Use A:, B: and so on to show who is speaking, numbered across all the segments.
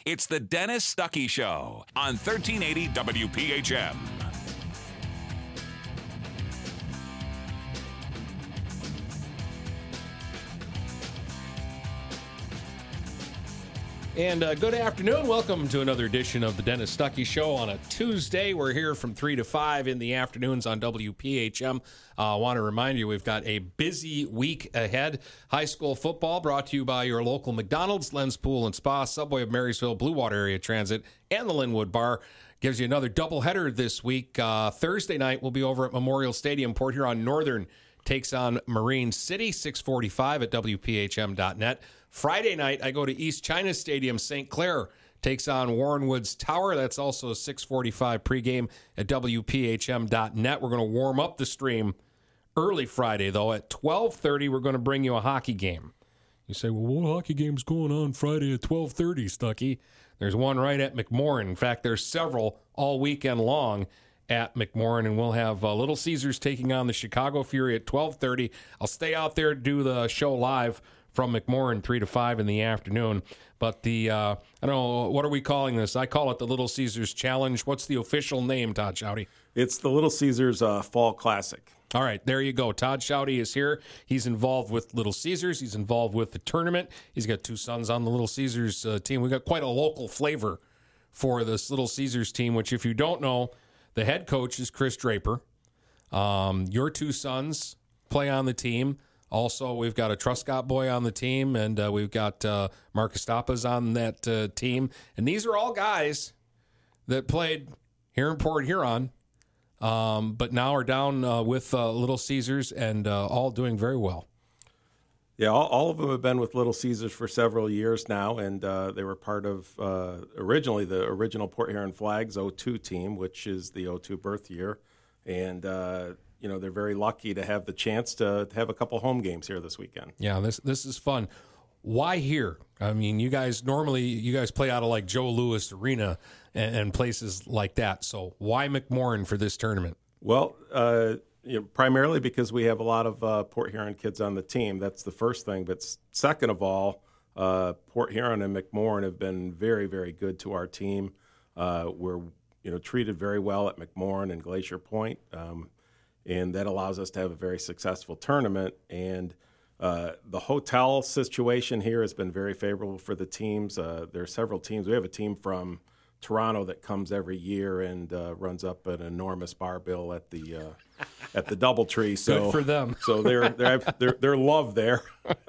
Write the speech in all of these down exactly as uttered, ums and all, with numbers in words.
A: It's the Dennis Stuckey Show on thirteen eighty W P H M.
B: And uh, good afternoon. Welcome to another edition of the Dennis Stuckey Show on a Tuesday. We're here from three to five in the afternoons on W P H M. I uh, want to remind you we've got a busy week ahead. High school football brought to you by your local McDonald's, Lens Pool and Spa, Subway of Marysville, Blue Water Area Transit, and the Linwood Bar. Gives you another doubleheader this week. Uh, Thursday night we'll be over at Memorial Stadium. Port Huron Northern takes on Marine City, six forty-five at W P H M dot net. Friday night, I go to East China Stadium. Saint Clair takes on Warren Woods Tower. That's also six forty-five pregame at W P H M dot net. We're going to warm up the stream early Friday, though. At twelve thirty, we're going to bring you a hockey game. You say, well, what hockey game's going on Friday at twelve thirty, Stuckey? There's one right at McMorran. In fact, there's several all weekend long at McMorran, and we'll have uh, Little Caesars taking on the Chicago Fury at twelve thirty. I'll stay out there to do the show live from McMorran, three to five in the afternoon. But the, uh, I don't know, what are we calling this? I call it the Little Caesars Challenge. What's the official name, Todd Schaude?
C: It's the Little Caesars uh, Fall Classic.
B: All right, there you go. Todd Schaude is here. He's involved with Little Caesars. He's involved with the tournament. He's got two sons on the Little Caesars uh, team. We've got quite a local flavor for this Little Caesars team, which, if you don't know, the head coach is Chris Draper. Um, your two sons play on the team. Also, we've got a Truscott boy on the team, and uh, we've got uh, Marcus Tapas on that uh, team. And these are all guys that played here in Port Huron, um, but now are down uh, with uh, Little Caesars and uh, all doing very well.
C: Yeah, all, all of them have been with Little Caesars for several years now, and uh, they were part of uh, originally the original Port Huron Flags oh two team, which is the oh two birth year. And uh you know, they're very lucky to have the chance to have a couple home games here this weekend.
B: Yeah, this this is fun. Why here? I mean, you guys normally, you guys play out of like Joe Louis Arena and, and places like that. So why McMorran for this tournament?
C: Well, uh, you know, primarily because we have a lot of uh, Port Huron kids on the team. That's the first thing. But second of all, uh, Port Huron and McMorran have been very, very good to our team. Uh, we're, you know, treated very well at McMorran and Glacier Point. Um, And that allows us to have a very successful tournament. And uh, the hotel situation here has been very favorable for the teams. Uh, there are several teams. We have a team from Toronto that comes every year and uh, runs up an enormous bar bill at the uh, at the DoubleTree. So
B: good for them.
C: So they're they're they're, they're loved there.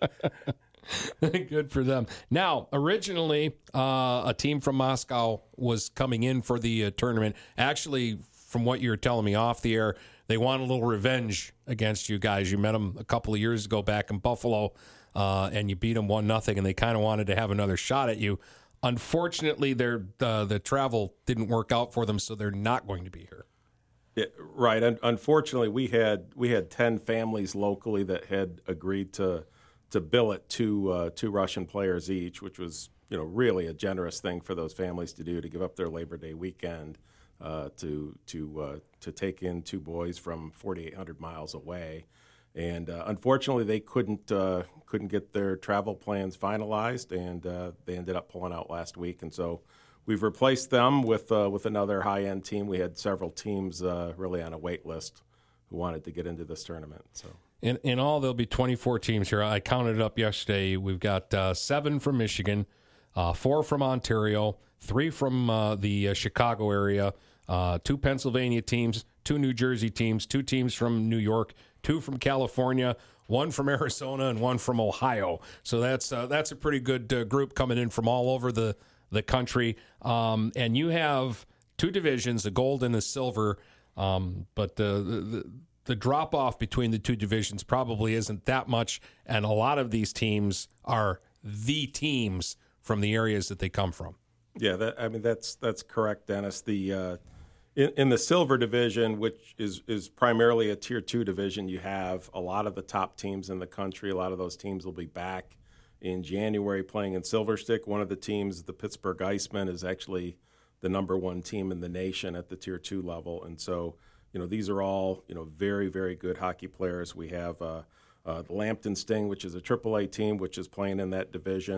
B: Good for them. Now, originally, uh, a team from Moscow was coming in for the uh, tournament. Actually, from what you were telling me off the air, they want a little revenge against you guys. You met them a couple of years ago back in Buffalo, uh, and you beat them one nothing, and they kind of wanted to have another shot at you. Unfortunately, their uh, the travel didn't work out for them, so they're not going to be here.
C: Yeah, right. Un- unfortunately, we had we had ten families locally that had agreed to to billet two uh, two Russian players each, which was, you know, really a generous thing for those families to do, to give up their Labor Day weekend. Uh, to to uh, to take in two boys from forty-eight hundred miles away, and uh, unfortunately they couldn't uh, couldn't get their travel plans finalized, and uh, they ended up pulling out last week. And so we've replaced them with uh, with another high-end team. We had several teams uh, really on a wait list who wanted to get into this tournament. So
B: in in all, there'll be twenty-four teams here. I counted it up yesterday. We've got uh, seven from Michigan, uh, four from Ontario, three from uh, the uh, Chicago area. Uh, two Pennsylvania teams, two New Jersey teams, two teams from New York, two from California, one from Arizona, and one from Ohio. So that's uh, that's a pretty good uh, group coming in from all over the, the country. Um, and you have two divisions, the gold and the silver, um, but the, the, the drop-off between the two divisions probably isn't that much, and a lot of these teams are the teams from the areas that they come from.
C: Yeah, that, I mean, that's that's correct, Dennis. The uh, in, in the silver division, which is, is primarily a tier two division, you have a lot of the top teams in the country. A lot of those teams will be back in January playing in Silver Stick. One of the teams, the Pittsburgh Icemen, is actually the number one team in the nation at the tier two level. And so, you know, these are all, you know, very, very good hockey players. We have uh, uh, the Lambton Sting, which is a triple A team, which is playing in that division.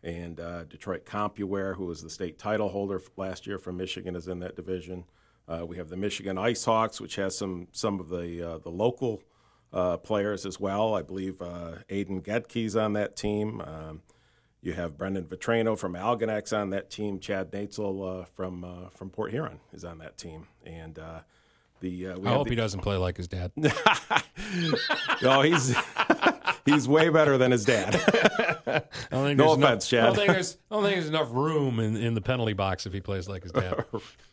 C: And uh, Detroit CompuWare, who was the state title holder last year from Michigan, is in that division. Uh, we have the Michigan Ice Hawks, which has some some of the uh, the local uh, players as well. I believe uh, Aiden Gedke's on that team. Um, you have Brendan Vetrano from Algonac on that team. Chad Natzel uh, from uh, from Port Huron is on that team. And uh, the uh, we
B: I hope
C: the,
B: he doesn't play like his dad.
C: No, he's he's way better than his dad.
B: I don't think
C: No
B: there's
C: offense,
B: enough,
C: Chad.
B: I don't think there's I don't think there's enough room in, in the penalty box if he plays like his dad.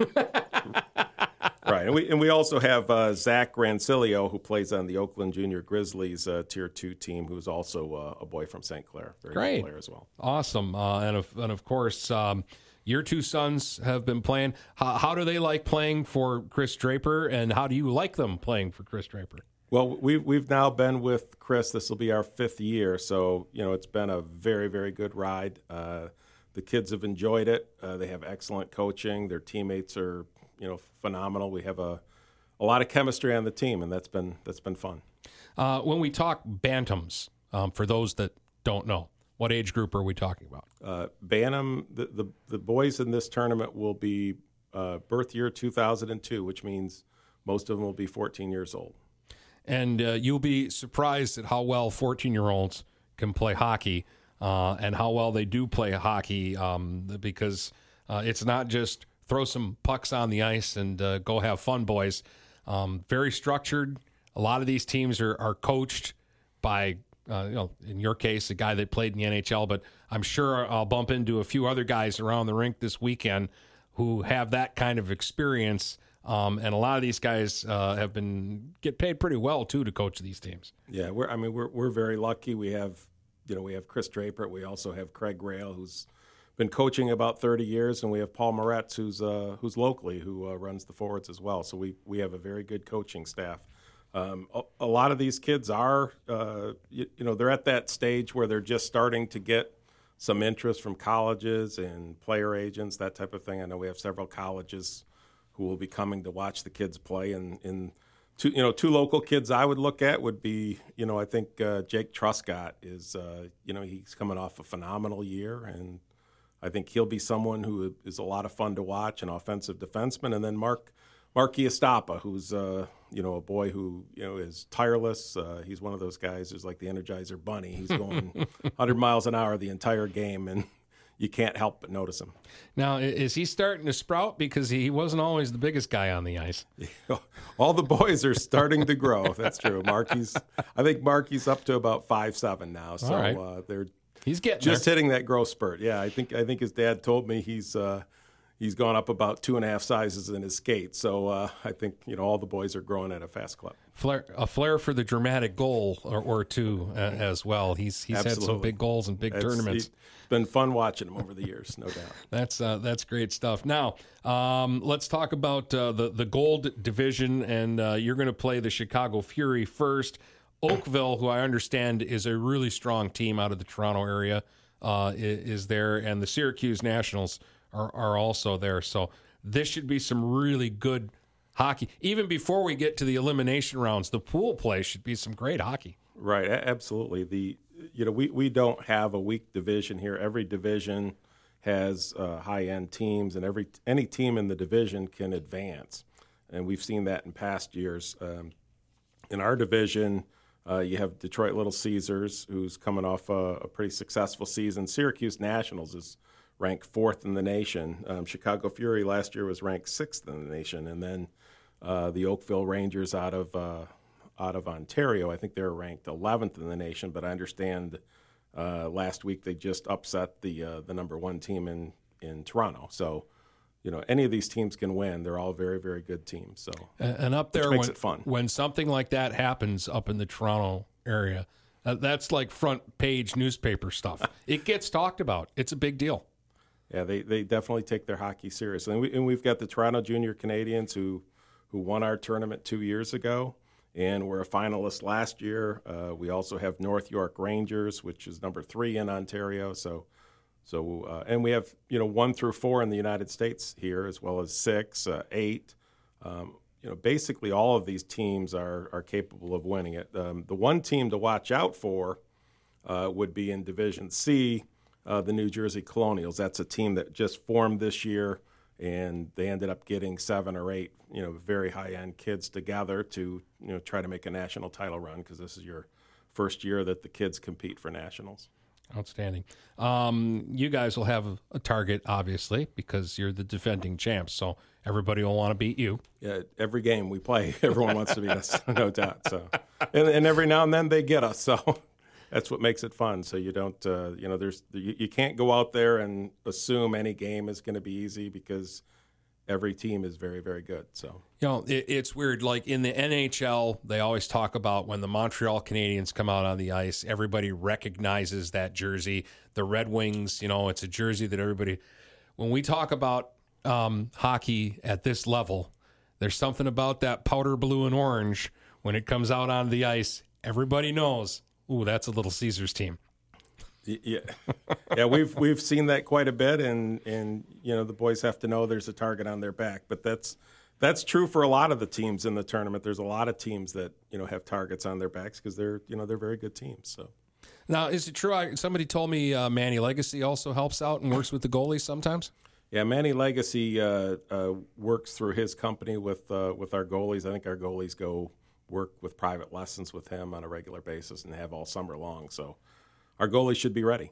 C: Right, and we and we also have uh, Zach Rancilio, who plays on the Oakland Junior Grizzlies uh, Tier Two team, who's also uh, a boy from Saint Clair. Very
B: Great
C: good player as well.
B: Awesome, uh, and of and of course, um, your two sons have been playing. How, how do they like playing for Chris Draper, and how do you like them playing for Chris Draper?
C: Well, we've we've now been with Chris. This will be our fifth year, so you know it's been a very very good ride. Uh, the kids have enjoyed it. Uh, they have excellent coaching. Their teammates are you know phenomenal. We have a a lot of chemistry on the team, and that's been that's been fun.
B: Uh, when we talk bantams, um, for those that don't know, what age group are we talking about?
C: Uh, Bantam, the, the the boys in this tournament will be uh, birth year two thousand two, which means most of them will be fourteen years old.
B: And uh, you'll be surprised at how well fourteen-year-olds can play hockey uh, and how well they do play hockey um, because uh, it's not just throw some pucks on the ice and uh, go have fun, boys. Um, very structured. A lot of these teams are, are coached by, uh, you know, in your case, a guy that played in the N H L, but I'm sure I'll bump into a few other guys around the rink this weekend who have that kind of experience. Um, and a lot of these guys uh, have been get paid pretty well too to coach these teams.
C: Yeah, we're I mean we're we're very lucky. We have you know we have Chris Draper. We also have Craig Rail, who's been coaching about thirty years, and we have Paul Moretz, who's uh, who's locally who uh, runs the forwards as well. So we we have a very good coaching staff. Um, a, a lot of these kids are uh, you, you know they're at that stage where they're just starting to get some interest from colleges and player agents, that type of thing. I know we have several colleges who will be coming to watch the kids play. And, and two, you know, two local kids I would look at would be, you know, I think uh, Jake Truscott is, uh, you know, he's coming off a phenomenal year. And I think he'll be someone who is a lot of fun to watch, an offensive defenseman. And then Mark Marky Estapa, who's, uh, you know, a boy who, you know, is tireless. Uh, he's one of those guys who's like the Energizer Bunny. He's going one hundred miles an hour the entire game, and you can't help but notice him.
B: Now, is he starting to sprout? Because he wasn't always the biggest guy on the ice.
C: All the boys are starting to grow. That's true. Marky's, I think Marky's up to about five seven now. So
B: right.
C: uh, they're
B: He's getting
C: just
B: there.
C: hitting that growth spurt. Yeah, I think I think his dad told me he's uh, he's gone up about two and a half sizes in his skate. So uh, I think you know all the boys are growing at a fast clip.
B: Flair, a flair for the dramatic goal or, or two uh, as well. He's he's
C: Absolutely.
B: had some big goals and big
C: It's,
B: tournaments.
C: It's been fun watching him over the years, no doubt.
B: That's uh, that's great stuff. Now, um, let's talk about uh, the the gold division, and uh, you're going to play the Chicago Fury first. Oakville, who I understand is a really strong team out of the Toronto area, uh, is there, and the Syracuse Nationals are are also there. So this should be some really good hockey. Even before we get to the elimination rounds, the pool play should be some great hockey.
C: Right, a- absolutely. The you know we, we don't have a weak division here. Every division has uh, high end teams, and every any team in the division can advance, and we've seen that in past years. Um, in our division, uh, you have Detroit Little Caesars, who's coming off a, a pretty successful season. Syracuse Nationals is ranked fourth in the nation. Um, Chicago Fury last year was ranked sixth in the nation, and then uh, the Oakville Rangers out of uh, out of Ontario, I think they're ranked eleventh in the nation. But I understand uh, last week they just upset the uh, the number one team in in Toronto. So, you know, any of these teams can win. They're all very, very good teams. So,
B: And, and up there,
C: makes
B: when,
C: it fun.
B: when something like that happens up in the Toronto area, uh, that's like front page newspaper stuff. It gets talked about. It's a big deal.
C: yeah, they, they definitely take their hockey seriously. And, we, and we've got the Toronto Junior Canadians who who won our tournament two years ago and were a finalist last year. Uh, we also have North York Rangers, which is number three in Ontario. So, so uh, and we have you know one through four in the United States here, as well as six, uh, eight. Um, you know, basically all of these teams are are capable of winning it. Um, the one team to watch out for uh, would be in Division C, uh, the New Jersey Colonials. That's a team that just formed this year, and they ended up getting seven or eight, you know, very high-end kids together to, you know, try to make a national title run, because this is your first year that the kids compete for nationals.
B: Outstanding. Um, you guys will have a target, obviously, because you're the defending champs, so everybody will want to beat you.
C: Yeah, every game we play, everyone wants to beat us, no doubt. So, and, and every now and then they get us, so that's what makes it fun. So you don't, uh, you know, there's you, you can't go out there and assume any game is going to be easy, because every team is very, very good. So,
B: you know, it, it's weird. Like in the N H L, they always talk about when the Montreal Canadiens come out on the ice, everybody recognizes that jersey. The Red Wings, you know, it's a jersey that everybody. When we talk about um, hockey at this level, there's something about that powder blue and orange when it comes out on the ice. Everybody knows, ooh, that's a Little Caesars team.
C: Yeah, yeah, we've we've seen that quite a bit, and, and you know the boys have to know there's a target on their back. But that's that's true for a lot of the teams in the tournament. There's a lot of teams that you know have targets on their backs because they're you know they're very good teams. So
B: now, is it true? I, somebody told me uh, Manny Legacy also helps out and works with the goalies sometimes.
C: Yeah, Manny Legacy uh, uh, works through his company with uh, with our goalies. I think our goalies go work with private lessons with him on a regular basis and have all summer long. So our goalies should be ready.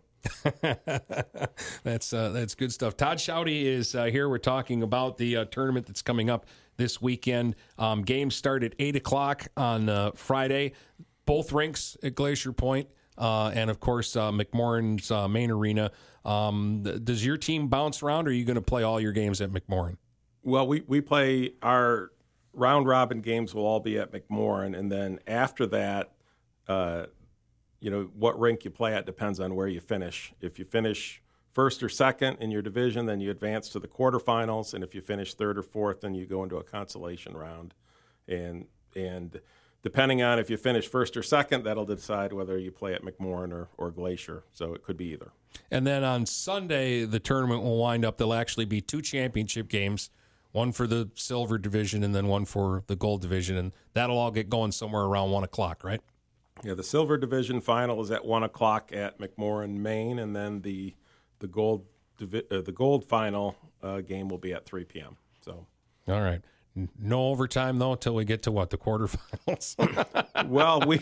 B: that's uh, that's good stuff. Todd Schaude is uh, here. We're talking about the uh, tournament that's coming up this weekend. Um, games start at eight o'clock on uh, Friday. Both rinks at Glacier Point, uh, and of course uh, McMorran's uh, main arena. Um, th- does your team bounce around, or are you going to play all your games at McMorran?
C: Well, we, we play our round robin games will all be at McMorran, and then after that, uh, you know, what rink you play at depends on where you finish. If you finish first or second in your division, then you advance to the quarterfinals, and if you finish third or fourth, then you go into a consolation round. And and depending on if you finish first or second, that'll decide whether you play at McMorran or, or Glacier. So it could be either.
B: And then on Sunday, the tournament will wind up. There'll actually be two championship games, one for the silver division and then one for the gold division, and that'll all get going somewhere around one o'clock, right?
C: Yeah, the silver division final is at one o'clock at McMorran, Maine, and then the the gold divi- uh, the gold final uh, game will be at three p.m. So,
B: all right, no overtime though until we get to what, the quarterfinals.
C: Well, we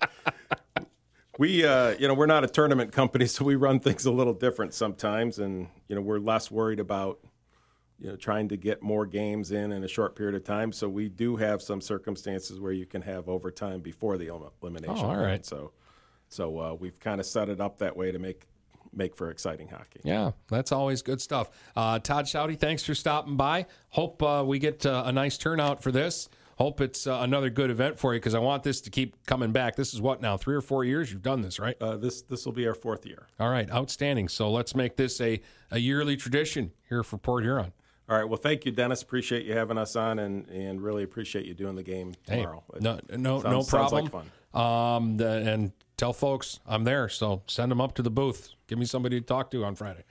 C: we uh, you know we're not a tournament company, so we run things a little different sometimes, and you know we're less worried about you know, trying to get more games in in a short period of time. So we do have some circumstances where you can have overtime before the elimination.
B: Oh, all right.
C: Round. So, so uh, we've kind of set it up that way to make make for exciting hockey.
B: Yeah, that's always good stuff. Uh, Todd Schaude, thanks for stopping by. Hope uh, we get uh, a nice turnout for this. Hope it's uh, another good event for you, because I want this to keep coming back. This is what now, three or four years you've done this, right?
C: Uh, this this will be our fourth year.
B: All right, outstanding. So let's make this a, a yearly tradition here for Port Huron.
C: All right. Well, thank you, Dennis. Appreciate you having us on, and, and really appreciate you doing the game tomorrow.
B: Hey, no, no,
C: sounds,
B: no problem.
C: Sounds like fun.
B: Um, the, and tell folks I'm there, so send them up to the booth. Give me somebody to talk to on Friday.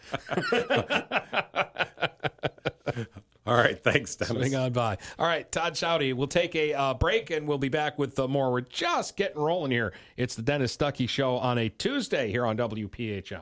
C: All right. Thanks, Dennis.
B: Swing on by. All right, Todd Schaude. We'll take a uh, break, and we'll be back with uh, more. We're just getting rolling here. It's the Dennis Stuckey Show on a Tuesday here on W P H M.